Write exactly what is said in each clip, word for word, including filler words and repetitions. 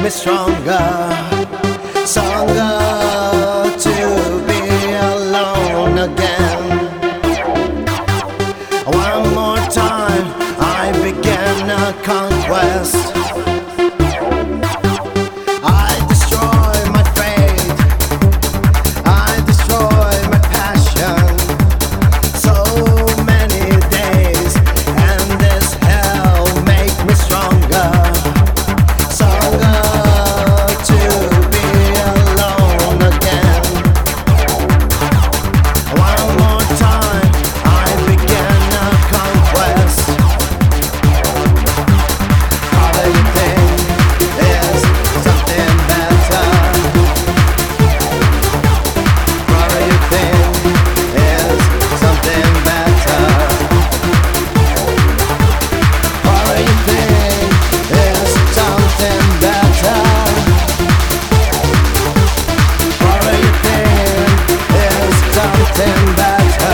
me stronger, stronger to be alone again. One more time I began a conquest. I destroy my faith, I destroy my passion. So many days and this hell make me stronger, stronger to be alone again. One more time I began a conquest. All that you think is something better. All that you think is something better. All that you think is something better. All that you think is something better.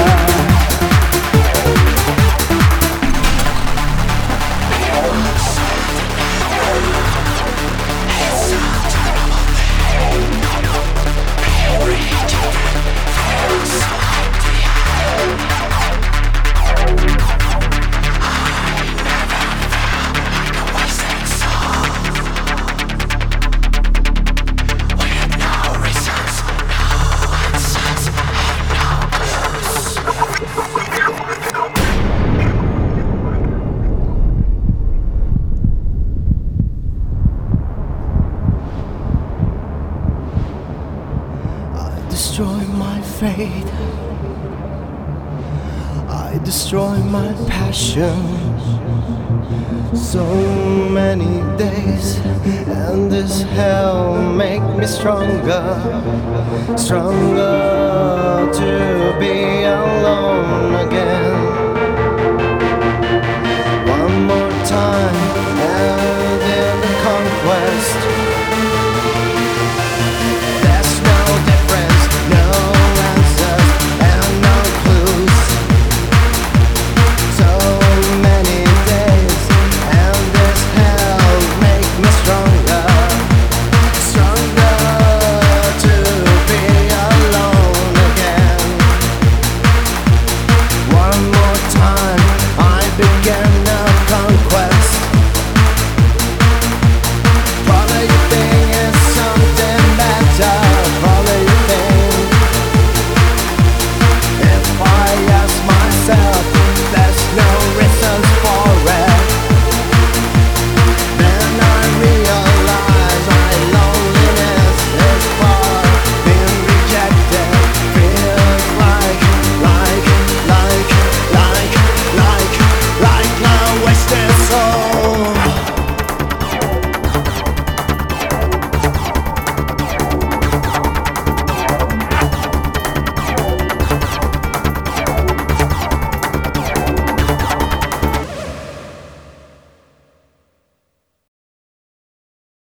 I destroy my faith, I destroy my passion. So many days and this hell make me stronger, stronger to be alone again.